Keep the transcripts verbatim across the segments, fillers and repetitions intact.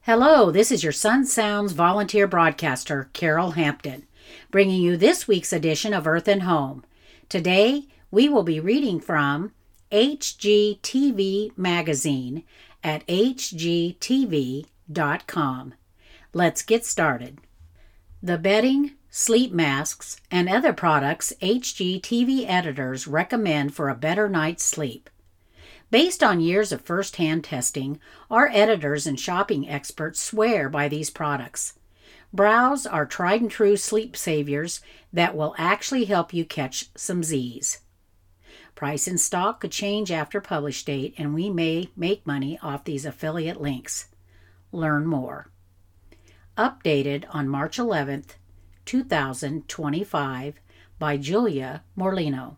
Hello, this is your Sun Sounds volunteer broadcaster, Carol Hampton, bringing you this week's edition of Earth and Home. Today, we will be reading from H G T V Magazine at h g t v dot com. Let's get started. The bedding, sleep masks, and other products H G T V editors recommend for a better night's sleep. Based on years of first-hand testing, our editors and shopping experts swear by these products. Browse our tried-and-true sleep saviors that will actually help you catch some Z's. Price and stock could change after publish date, and we may make money off these affiliate links. Learn more. Updated on March eleventh, two thousand twenty-five by Julia Morlino.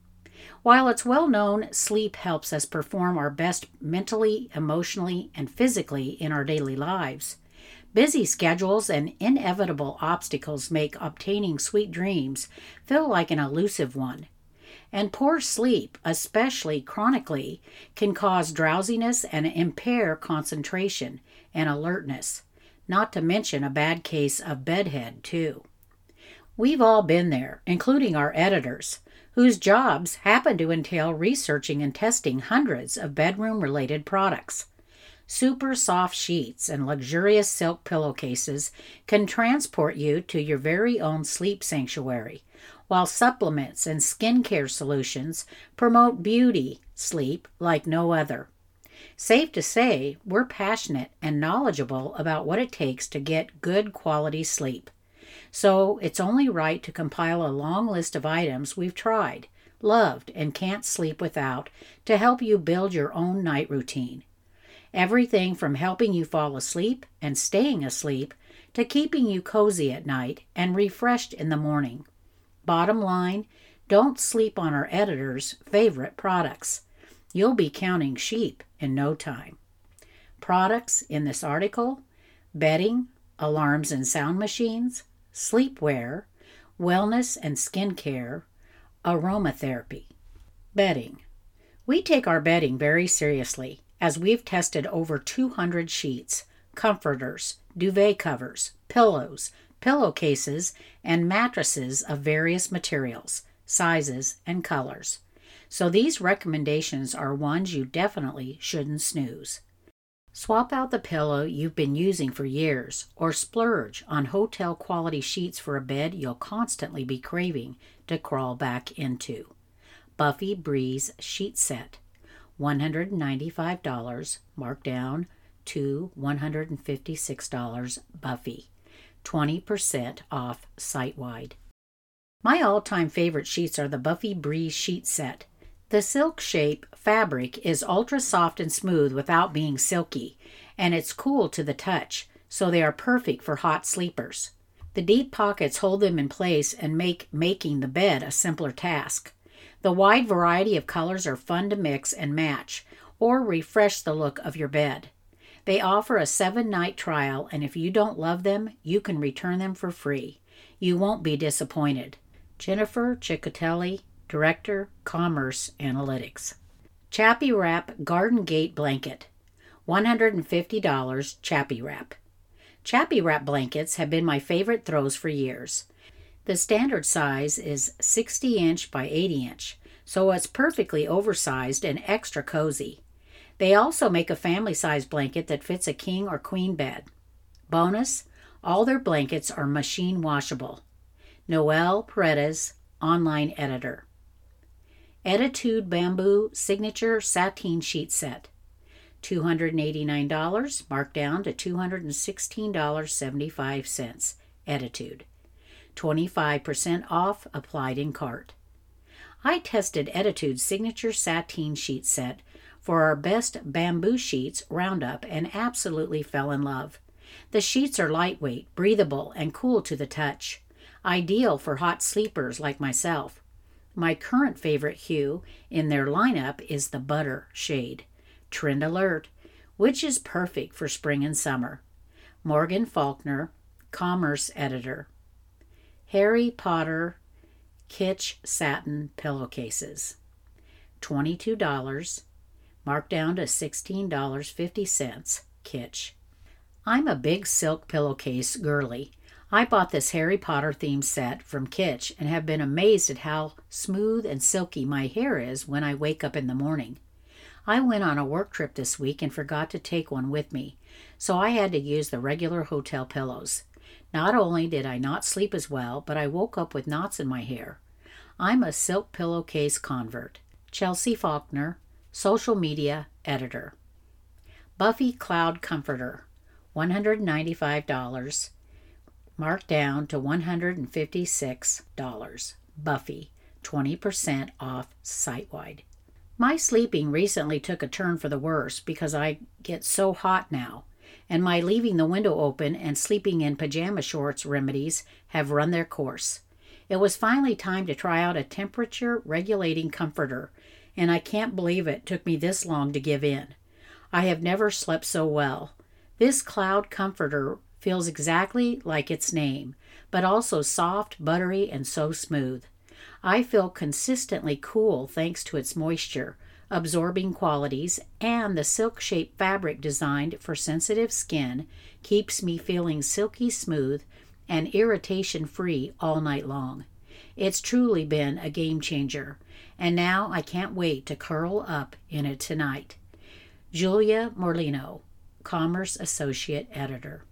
While it's well known sleep helps us perform our best mentally, emotionally, and physically in our daily lives, busy schedules and inevitable obstacles make obtaining sweet dreams feel like an elusive one. And poor sleep, especially chronically, can cause drowsiness and impair concentration and alertness, not to mention a bad case of bedhead, too. We've all been there, including our editors, whose jobs happen to entail researching and testing hundreds of bedroom-related products. Super soft sheets and luxurious silk pillowcases can transport you to your very own sleep sanctuary, while supplements and skincare solutions promote beauty sleep like no other. Safe to say, we're passionate and knowledgeable about what it takes to get good quality sleep. So it's only right to compile a long list of items we've tried, loved, and can't sleep without to help you build your own night routine. Everything from helping you fall asleep and staying asleep to keeping you cozy at night and refreshed in the morning. Bottom line, don't sleep on our editors' favorite products. You'll be counting sheep in no time. Products in this article: bedding, alarms and sound machines, sleepwear, wellness and skincare, aromatherapy. Bedding. We take our bedding very seriously, as we've tested over two hundred sheets, comforters, duvet covers, pillows, pillowcases, and mattresses of various materials, sizes, and colors. So these recommendations are ones you definitely shouldn't snooze. Swap out the pillow you've been using for years, or splurge on hotel-quality sheets for a bed you'll constantly be craving to crawl back into. Buffy Breeze Sheet Set, one hundred ninety-five dollars, marked down to one hundred fifty-six dollars Buffy, twenty percent off site-wide. My all-time favorite sheets are the Buffy Breeze Sheet Set. The silk shape fabric is ultra soft and smooth without being silky, and it's cool to the touch, so they are perfect for hot sleepers. The deep pockets hold them in place and make making the bed a simpler task. The wide variety of colors are fun to mix and match, or refresh the look of your bed. They offer a seven-night trial, and if you don't love them, you can return them for free. You won't be disappointed. Jennifer Ciccatelli, Director, Commerce Analytics. Chappy Wrap Garden Gate Blanket, one hundred fifty dollars Chappy Wrap. Chappy Wrap blankets have been my favorite throws for years. The standard size is sixty inch by eighty inch, so it's perfectly oversized and extra cozy. They also make a family-size blanket that fits a king or queen bed. Bonus, all their blankets are machine washable. Noel Paredes, online editor. Ettitude Bamboo Signature Sateen Sheet Set, two hundred eighty-nine dollars, marked down to two hundred sixteen dollars and seventy-five cents. Ettitude. twenty-five percent off applied in cart. I tested Ettitude's Signature Sateen Sheet Set for our best bamboo sheets roundup and absolutely fell in love. The sheets are lightweight, breathable, and cool to the touch. Ideal for hot sleepers like myself. My current favorite hue in their lineup is the Butter shade. Trend alert, which is perfect for spring and summer. Morgan Faulkner, Commerce Editor. Harry Potter Kitsch Satin Pillowcases, twenty-two dollars, marked down to sixteen dollars and fifty cents, Kitsch. I'm a big silk pillowcase girly. I bought this Harry Potter themed set from Kitsch and have been amazed at how smooth and silky my hair is when I wake up in the morning. I went on a work trip this week and forgot to take one with me, so I had to use the regular hotel pillows. Not only did I not sleep as well, but I woke up with knots in my hair. I'm a silk pillowcase convert. Chelsea Faulkner, social media editor. Buffy Cloud Comforter, one hundred ninety-five dollars, marked down to one hundred fifty-six dollars. Buffy, twenty percent off site-wide. My sleeping recently took a turn for the worse because I get so hot now, and my leaving the window open and sleeping in pajama shorts remedies have run their course. It was finally time to try out a temperature-regulating comforter, and I can't believe it took me this long to give in. I have never slept so well. This cloud comforter feels exactly like its name, but also soft, buttery, and so smooth. I feel consistently cool thanks to its moisture, absorbing qualities, and the silk-shaped fabric designed for sensitive skin keeps me feeling silky smooth and irritation-free all night long. It's truly been a game changer, and now I can't wait to curl up in it tonight. Julia Morlino, Commerce Associate Editor.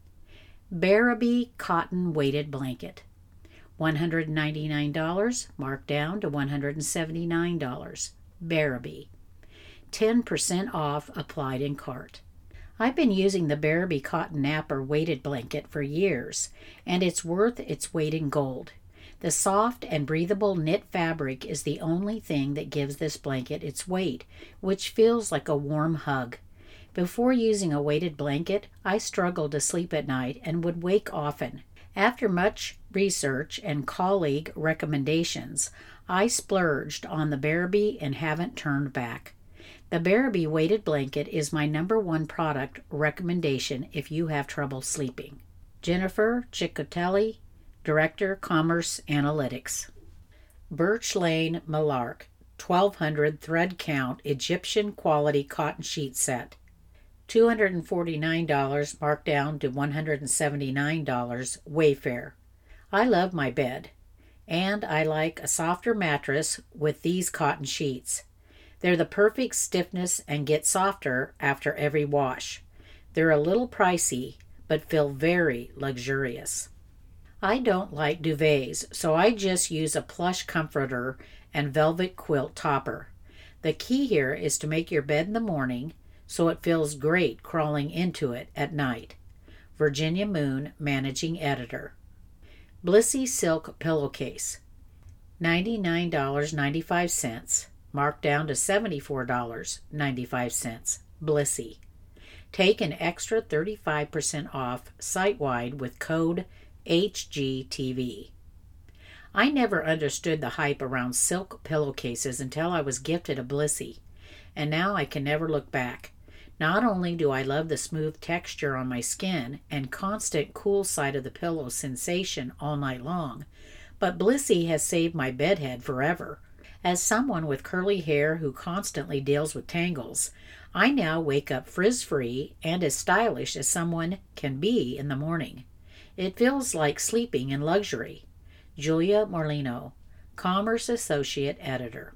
Barabee Cotton Weighted Blanket, one hundred ninety-nine dollars, marked down to one hundred seventy-nine dollars. Barabee. ten percent off applied in cart. I've been using the Barabee Cotton Napper weighted blanket for years, and it's worth its weight in gold. The soft and breathable knit fabric is the only thing that gives this blanket its weight, which feels like a warm hug. Before using a weighted blanket, I struggled to sleep at night and would wake often. After much research and colleague recommendations, I splurged on the Barabee and haven't turned back. The Barabee weighted blanket is my number one product recommendation if you have trouble sleeping. Jennifer Ciccotelli, Director, Commerce Analytics. Birch Lane Malark, twelve hundred thread count Egyptian quality cotton sheet set. two hundred forty-nine dollars marked down to one hundred seventy-nine dollars Wayfair. I love my bed, and I like a softer mattress with these cotton sheets. They're the perfect stiffness and get softer after every wash. They're a little pricey, but feel very luxurious. I don't like duvets, so I just use a plush comforter and velvet quilt topper. The key here is to make your bed in the morning so it feels great crawling into it at night. Virginia Moon, Managing Editor. Blissy Silk Pillowcase, ninety-nine dollars and ninety-five cents, marked down to seventy-four dollars and ninety-five cents. Blissy. Take an extra thirty-five percent off site-wide with code H G T V. I never understood the hype around silk pillowcases until I was gifted a Blissy, and now I can never look back. Not only do I love the smooth texture on my skin and constant cool side of the pillow sensation all night long, but Blissy has saved my bedhead forever. As someone with curly hair who constantly deals with tangles, I now wake up frizz-free and as stylish as someone can be in the morning. It feels like sleeping in luxury. Julia Morlino, Commerce Associate Editor.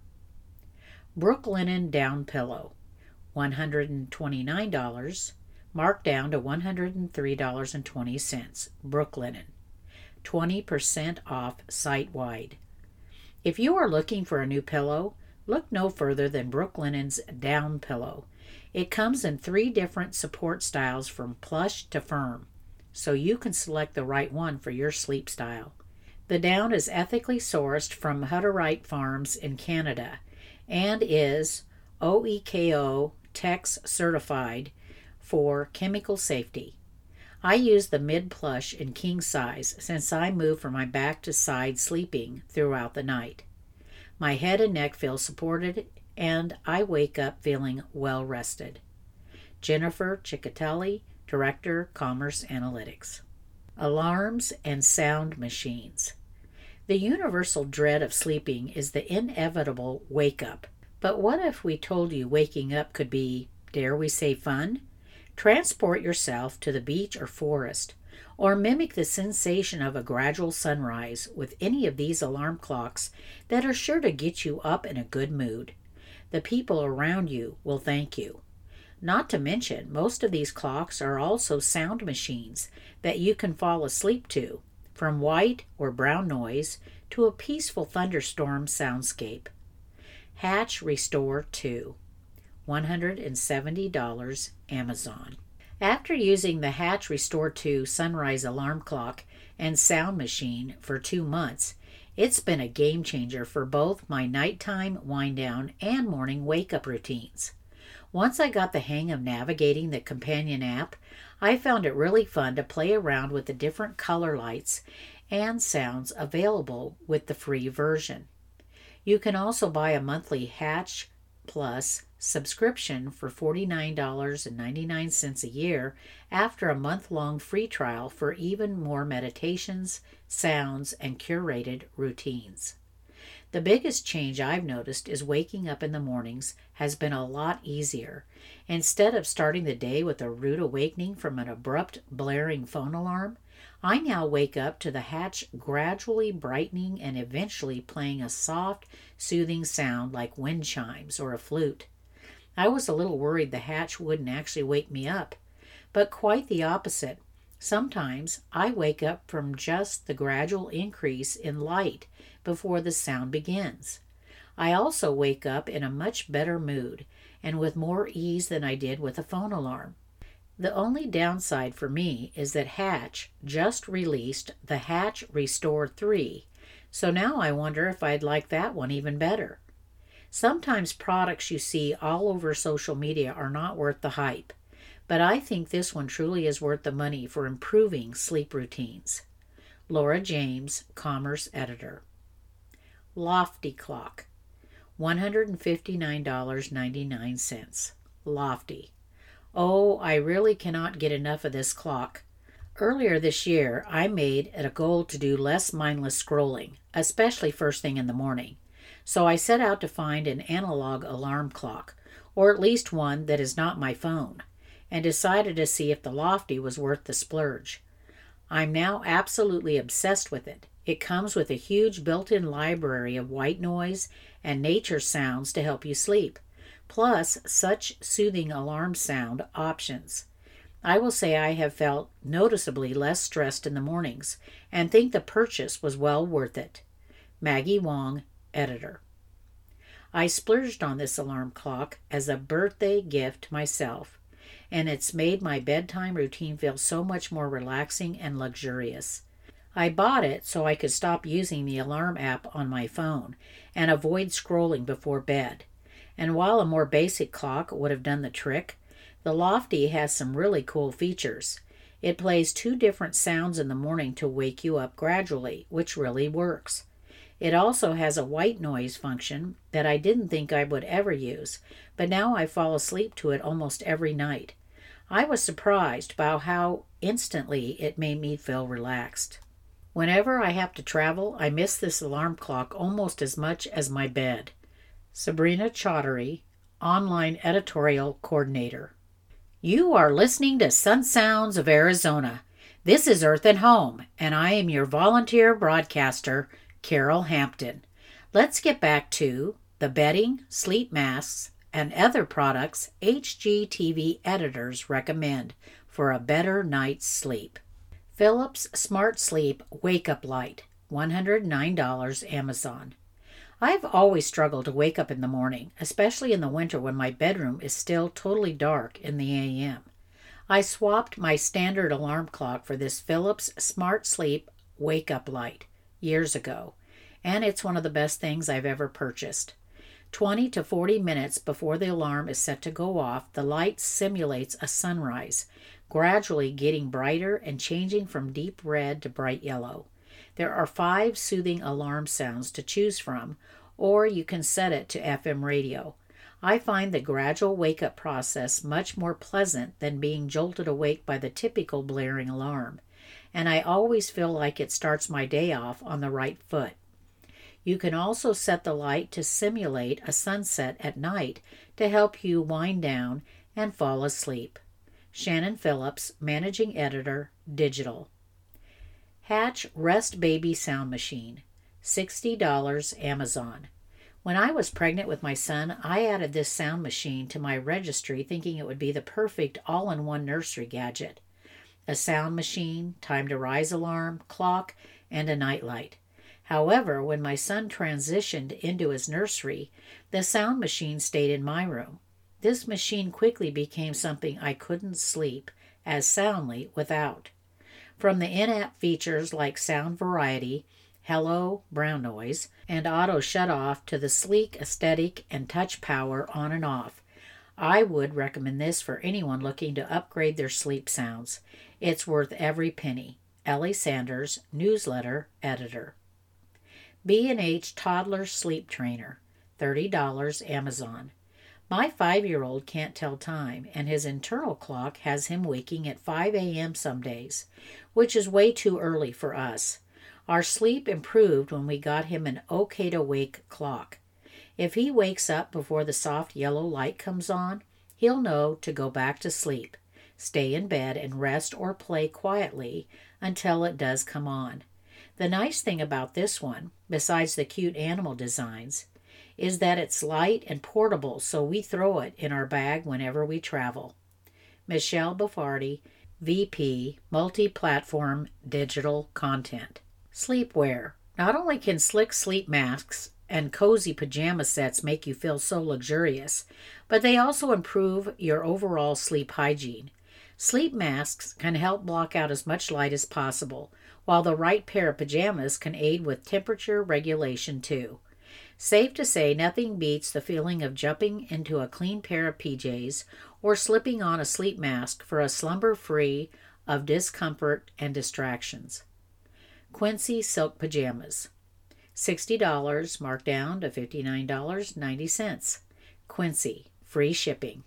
Brooklinen Down Pillow, one hundred twenty-nine dollars, marked down to one hundred three dollars and twenty cents. Brooklinen, twenty percent off site-wide. If you are looking for a new pillow, look no further than Brooklinen's Down Pillow. It comes in three different support styles from plush to firm, so you can select the right one for your sleep style. The down is ethically sourced from Hutterite Farms in Canada and is O E K O Tex certified for chemical safety. I use the mid-plush in king size since I move from my back to side sleeping throughout the night. My head and neck feel supported and I wake up feeling well rested. Jennifer Ciccotelli, Director, Commerce Analytics. Alarms and sound machines. The universal dread of sleeping is the inevitable wake-up. But what if we told you waking up could be, dare we say, fun? Transport yourself to the beach or forest, or mimic the sensation of a gradual sunrise with any of these alarm clocks that are sure to get you up in a good mood. The people around you will thank you. Not to mention, most of these clocks are also sound machines that you can fall asleep to, from white or brown noise to a peaceful thunderstorm soundscape. Hatch Restore two, one hundred seventy dollars, Amazon. After using the Hatch Restore two sunrise alarm clock and sound machine for two months, it's been a game changer for both my nighttime wind-down and morning wake-up routines. Once I got the hang of navigating the companion app, I found it really fun to play around with the different color lights and sounds available with the free version. You can also buy a monthly Hatch Plus subscription for forty-nine dollars and ninety-nine cents a year after a month-long free trial for even more meditations, sounds, and curated routines. The biggest change I've noticed is waking up in the mornings has been a lot easier. Instead of starting the day with a rude awakening from an abrupt blaring phone alarm, I now wake up to the Hatch gradually brightening and eventually playing a soft, soothing sound like wind chimes or a flute. I was a little worried the Hatch wouldn't actually wake me up, but quite the opposite. Sometimes I wake up from just the gradual increase in light before the sound begins. I also wake up in a much better mood and with more ease than I did with a phone alarm. The only downside for me is that Hatch just released the Hatch Restore three, so now I wonder if I'd like that one even better. Sometimes products you see all over social media are not worth the hype, but I think this one truly is worth the money for improving sleep routines. Laura James, Commerce Editor. Lofty Clock, one hundred fifty-nine dollars and ninety-nine cents. Lofty. Oh, I really cannot get enough of this clock. Earlier this year, I made it a goal to do less mindless scrolling, especially first thing in the morning. So I set out to find an analog alarm clock, or at least one that is not my phone, and decided to see if the Lofty was worth the splurge. I'm now absolutely obsessed with it. It comes with a huge built-in library of white noise and nature sounds to help you sleep, plus such soothing alarm sound options. I will say I have felt noticeably less stressed in the mornings and think the purchase was well worth it. Maggie Wong, Editor. I splurged on this alarm clock as a birthday gift myself, and it's made my bedtime routine feel so much more relaxing and luxurious. I bought it so I could stop using the alarm app on my phone and avoid scrolling before bed. And while a more basic clock would have done the trick, the Lofty has some really cool features. It plays two different sounds in the morning to wake you up gradually, which really works. It also has a white noise function that I didn't think I would ever use, but now I fall asleep to it almost every night. I was surprised by how instantly it made me feel relaxed. Whenever I have to travel, I miss this alarm clock almost as much as my bed. Sabrina Chaudhary, Online Editorial Coordinator. You are listening to Sun Sounds of Arizona. This is Earth and Home, and I am your volunteer broadcaster, Carol Hampton. Let's get back to the bedding, sleep masks, and other products H G T V editors recommend for a better night's sleep. Philips Smart Sleep Wake Up Light, one hundred nine dollars, Amazon. I've always struggled to wake up in the morning, especially in the winter when my bedroom is still totally dark in the A M. I swapped my standard alarm clock for this Philips Smart Sleep Wake Up Light years ago, and it's one of the best things I've ever purchased. twenty to forty minutes before the alarm is set to go off, the light simulates a sunrise, gradually getting brighter and changing from deep red to bright yellow. There are five soothing alarm sounds to choose from, or you can set it to F M radio. I find the gradual wake-up process much more pleasant than being jolted awake by the typical blaring alarm, and I always feel like it starts my day off on the right foot. You can also set the light to simulate a sunset at night to help you wind down and fall asleep. Shannon Phillips, Managing Editor, Digital. Hatch Rest Baby Sound Machine, sixty dollars Amazon. When I was pregnant with my son, I added this sound machine to my registry thinking it would be the perfect all-in-one nursery gadget. A sound machine, time to rise alarm, clock, and a nightlight. However, when my son transitioned into his nursery, the sound machine stayed in my room. This machine quickly became something I couldn't sleep as soundly without. From the in-app features like sound variety, hello, brown noise, and auto shut-off to the sleek aesthetic and touch power on and off, I would recommend this for anyone looking to upgrade their sleep sounds. It's worth every penny. Ellie Sanders, Newsletter Editor. B and H Toddler Sleep Trainer, thirty dollars Amazon. My five-year-old can't tell time, and his internal clock has him waking at five a.m. some days, which is way too early for us. Our sleep improved when we got him an okay-to-wake clock. If he wakes up before the soft yellow light comes on, he'll know to go back to sleep, stay in bed, and rest or play quietly until it does come on. The nice thing about this one, besides the cute animal designs, is that it's light and portable, so we throw it in our bag whenever we travel. Michelle Buffardi, V P, Multi-Platform Digital Content. Sleepwear. Not only can slick sleep masks and cozy pajama sets make you feel so luxurious, but they also improve your overall sleep hygiene. Sleep masks can help block out as much light as possible, while the right pair of pajamas can aid with temperature regulation too. Safe to say, nothing beats the feeling of jumping into a clean pair of P Js or slipping on a sleep mask for a slumber free of discomfort and distractions. Quincy Silk Pajamas, sixty dollars marked down to fifty-nine dollars and ninety cents. Quincy, free shipping.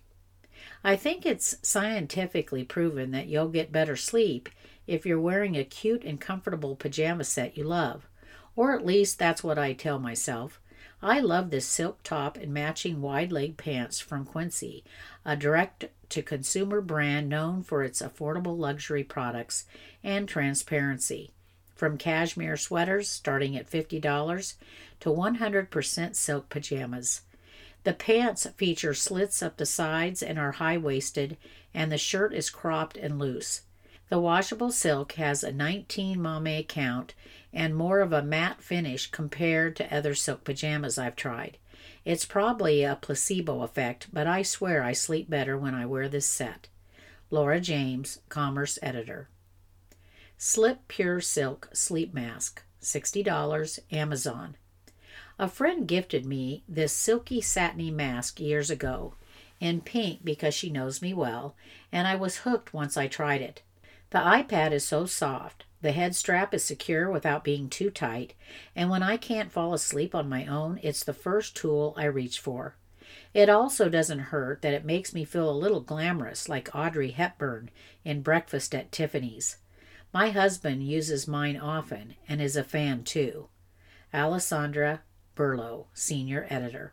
I think it's scientifically proven that you'll get better sleep if you're wearing a cute and comfortable pajama set you love, or at least that's what I tell myself. I love this silk top and matching wide-leg pants from Quincy, a direct-to-consumer brand known for its affordable luxury products and transparency. From cashmere sweaters starting at fifty dollars to one hundred percent silk pajamas. The pants feature slits up the sides and are high-waisted, and the shirt is cropped and loose. The washable silk has a nineteen momme count and more of a matte finish compared to other silk pajamas I've tried. It's probably a placebo effect, but I swear I sleep better when I wear this set. Laura James, Commerce Editor. Slip Pure Silk Sleep Mask, sixty dollars Amazon. A friend gifted me this silky satiny mask years ago, in pink because she knows me well, and I was hooked once I tried it. The iPad is so soft, the head strap is secure without being too tight, and when I can't fall asleep on my own, it's the first tool I reach for. It also doesn't hurt that it makes me feel a little glamorous like Audrey Hepburn in Breakfast at Tiffany's. My husband uses mine often and is a fan too. Alessandra Burlow, Senior Editor.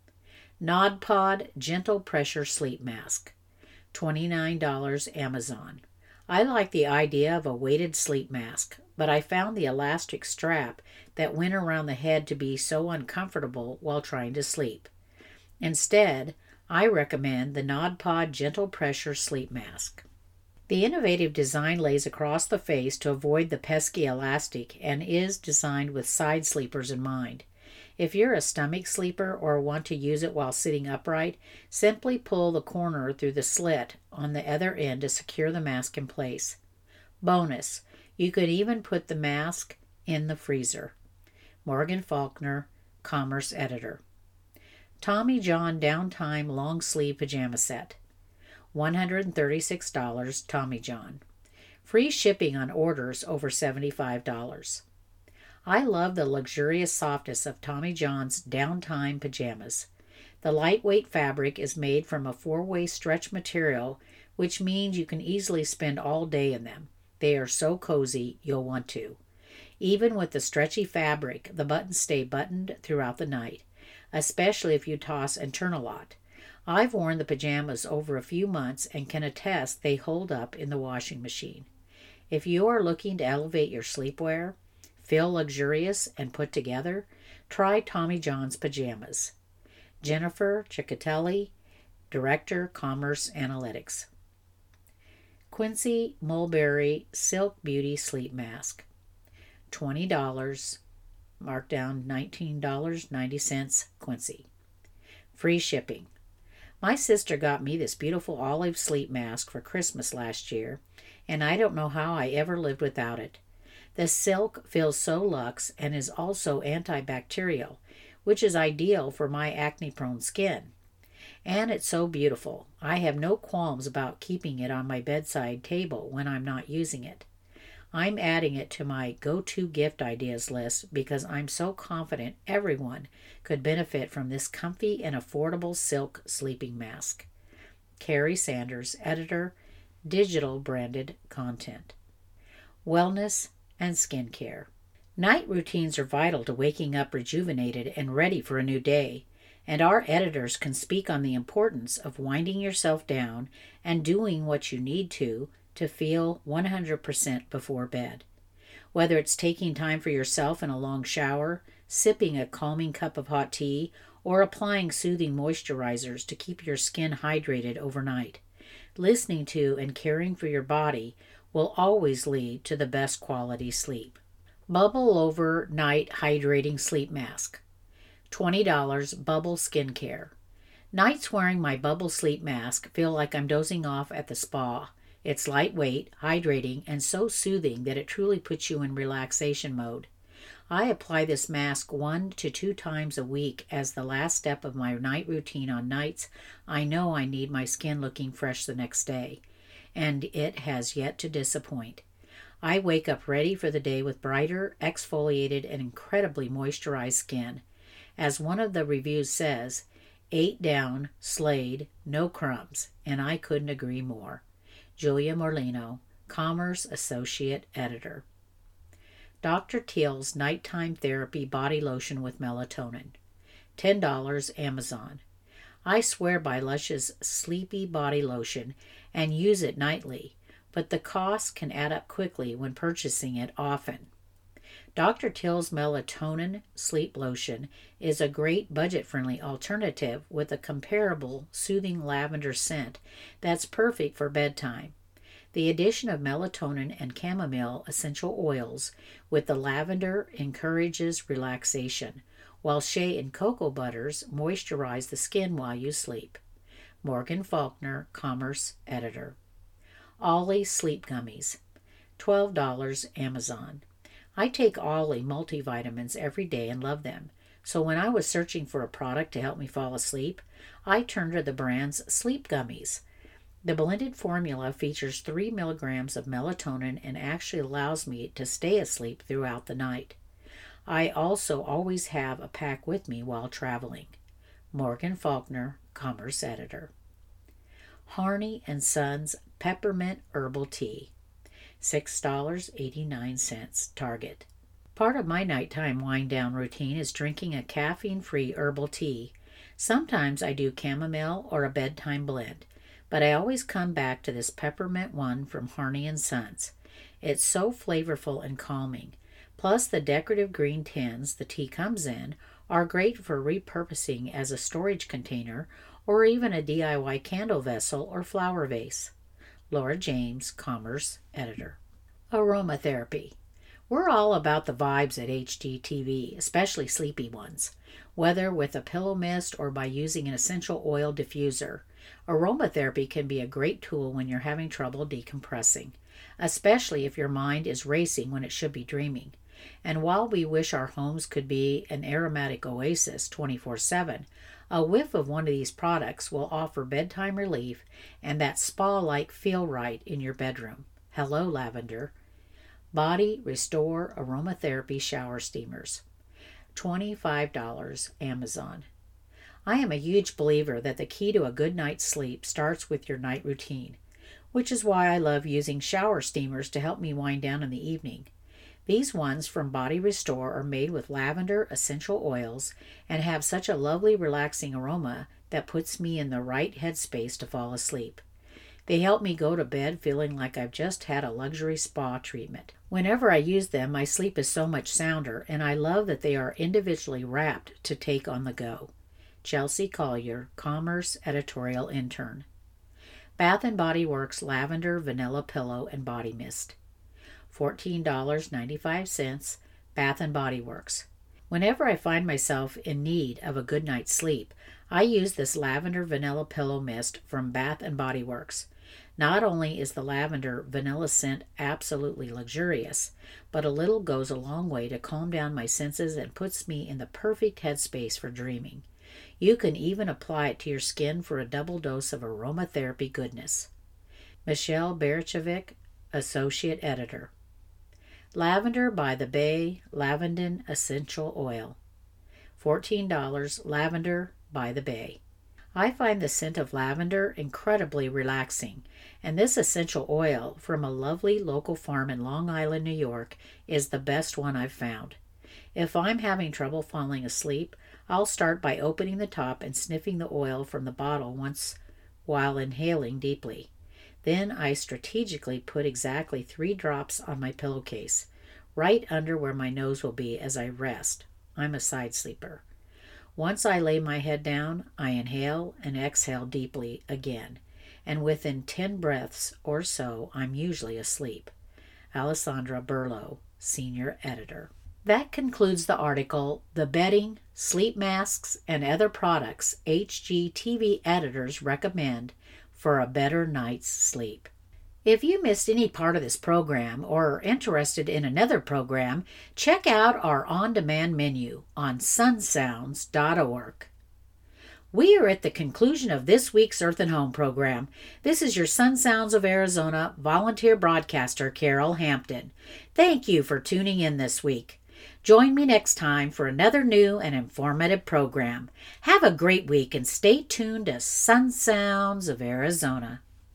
NodPod Gentle Pressure Sleep Mask, twenty-nine dollars Amazon. I like the idea of a weighted sleep mask, but I found the elastic strap that went around the head to be so uncomfortable while trying to sleep. Instead, I recommend the NodPod Gentle Pressure Sleep Mask. The innovative design lays across the face to avoid the pesky elastic and is designed with side sleepers in mind. If you're a stomach sleeper or want to use it while sitting upright, simply pull the corner through the slit on the other end to secure the mask in place. Bonus, you could even put the mask in the freezer. Morgan Faulkner, Commerce Editor. Tommy John Downtime Long Sleeve Pajama Set, one hundred thirty-six dollars Tommy John. Free shipping on orders over seventy-five dollars. I love the luxurious softness of Tommy John's Downtime pajamas. The lightweight fabric is made from a four-way stretch material, which means you can easily spend all day in them. They are so cozy, you'll want to. Even with the stretchy fabric, the buttons stay buttoned throughout the night, especially if you toss and turn a lot. I've worn the pajamas over a few months and can attest they hold up in the washing machine. If you are looking to elevate your sleepwear, feel luxurious and put together, try Tommy John's pajamas. Jennifer Ciccatelli, Director, Commerce Analytics. Quincy Mulberry Silk Beauty Sleep Mask. twenty dollars, marked down nineteen dollars and ninety cents, Quincy. Free shipping. My sister got me this beautiful olive sleep mask for Christmas last year, and I don't know how I ever lived without it. The silk feels so luxe and is also antibacterial, which is ideal for my acne-prone skin. And it's so beautiful. I have no qualms about keeping it on my bedside table when I'm not using it. I'm adding it to my go-to gift ideas list because I'm so confident everyone could benefit from this comfy and affordable silk sleeping mask. Carrie Sanders, Editor, Digital Branded Content. Wellness and skincare. Night routines are vital to waking up rejuvenated and ready for a new day, and our editors can speak on the importance of winding yourself down and doing what you need to to feel one hundred percent before bed. Whether it's taking time for yourself in a long shower, sipping a calming cup of hot tea, or applying soothing moisturizers to keep your skin hydrated overnight, listening to and caring for your body will always lead to the best quality sleep. Bubble Over Night Hydrating Sleep Mask. twenty dollars, Bubble Skincare. Nights wearing my Bubble Sleep Mask feel like I'm dozing off at the spa. It's lightweight, hydrating, and so soothing that it truly puts you in relaxation mode. I apply this mask one to two times a week as the last step of my night routine on nights I know I need my skin looking fresh the next day, and it has yet to disappoint. I wake up ready for the day with brighter, exfoliated, and incredibly moisturized skin. As one of the reviews says, eight down, slayed, no crumbs, and I couldn't agree more. Julia Morlino, Commerce Associate Editor. Doctor Teal's Nighttime Therapy Body Lotion with Melatonin. ten dollars, Amazon. I swear by Lush's Sleepy Body Lotion and use it nightly, but the cost can add up quickly when purchasing it often. Doctor Teal's Melatonin Sleep Lotion is a great budget-friendly alternative with a comparable soothing lavender scent that's perfect for bedtime. The addition of melatonin and chamomile essential oils with the lavender encourages relaxation, while shea and cocoa butters moisturize the skin while you sleep. Morgan Faulkner, Commerce Editor. Ollie Sleep Gummies. twelve dollars, Amazon. I take Ollie multivitamins every day and love them, so when I was searching for a product to help me fall asleep, I turned to the brand's Sleep Gummies. The blended formula features three milligrams of melatonin and actually allows me to stay asleep throughout the night. I also always have a pack with me while traveling. Morgan Faulkner, Commerce Editor. Harney and Sons Peppermint Herbal Tea. six dollars and eighty-nine cents, Target. Part of my nighttime wind-down routine is drinking a caffeine-free herbal tea. Sometimes I do chamomile or a bedtime blend, but I always come back to this peppermint one from Harney and Sons. It's so flavorful and calming. Plus, the decorative green tins the tea comes in are great for repurposing as a storage container or even a D I Y candle vessel or flower vase. Laura James, Commerce Editor. Aromatherapy. We're all about the vibes at H G T V, especially sleepy ones. Whether with a pillow mist or by using an essential oil diffuser, aromatherapy can be a great tool when you're having trouble decompressing, especially if your mind is racing when it should be dreaming. And while we wish our homes could be an aromatic oasis twenty-four seven, a whiff of one of these products will offer bedtime relief and that spa-like feel right in your bedroom. Hello, lavender. Body Restore Aromatherapy Shower Steamers. twenty-five dollars, Amazon. I am a huge believer that the key to a good night's sleep starts with your night routine, which is why I love using shower steamers to help me wind down in the evening. These ones from Body Restore are made with lavender essential oils and have such a lovely relaxing aroma that puts me in the right headspace to fall asleep. They help me go to bed feeling like I've just had a luxury spa treatment. Whenever I use them, my sleep is so much sounder, and I love that they are individually wrapped to take on the go. Chelsea Collier, Commerce Editorial Intern. Bath and Body Works Lavender Vanilla Pillow and Body Mist. fourteen dollars and ninety-five cents, Bath and Body Works. Whenever I find myself in need of a good night's sleep, I use this lavender vanilla pillow mist from Bath and Body Works. Not only is the lavender vanilla scent absolutely luxurious, but a little goes a long way to calm down my senses and puts me in the perfect headspace for dreaming. You can even apply it to your skin for a double dose of aromatherapy goodness. Michelle Berechevik, Associate Editor. Lavender by the Bay Lavandin Essential Oil. fourteen dollars Lavender by the Bay. I find the scent of lavender incredibly relaxing, and this essential oil from a lovely local farm in Long Island, New York, is the best one I've found. If I'm having trouble falling asleep, I'll start by opening the top and sniffing the oil from the bottle once while inhaling deeply. Then I strategically put exactly three drops on my pillowcase, right under where my nose will be as I rest. I'm a side sleeper. Once I lay my head down, I inhale and exhale deeply again, and within ten breaths or so, I'm usually asleep. Alessandra Berlo, Senior Editor. That concludes the article, The Bedding, Sleep Masks, and Other Products H G T V Editors Recommend for a Better Night's Sleep. If you missed any part of this program or are interested in another program, check out our on-demand menu on sun sounds dot org. We are at the conclusion of this week's Earth and Home program. This is your Sun Sounds of Arizona volunteer broadcaster, Carol Hampton. Thank you for tuning in this week. Join me next time for another new and informative program. Have a great week and stay tuned to Sun Sounds of Arizona.